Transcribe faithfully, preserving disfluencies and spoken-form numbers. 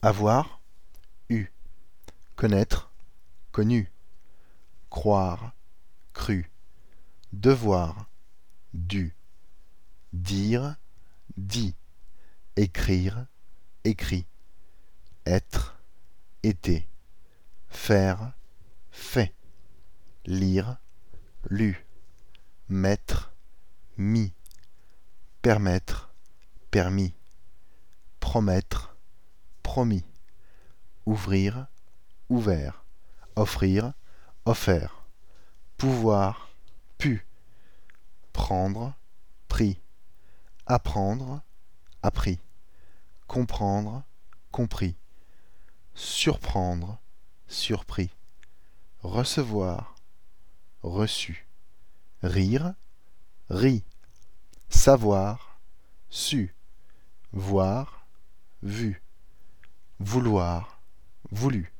Avoir, eu. Connaître, connu. Croire, cru. Devoir, dû. Dire, dit. Écrire, écrit. Être, été. Faire, fait. Lire, lu. Mettre, mis. Permettre, permis. Promettre, promis. Ouvrir, ouvert. Offrir, offert. Pouvoir, pu. Prendre, pris. Apprendre, appris. Comprendre, compris. Surprendre, surpris. Recevoir, reçu. Rire, ri. Savoir, su. Voir, vu. Vouloir, voulu.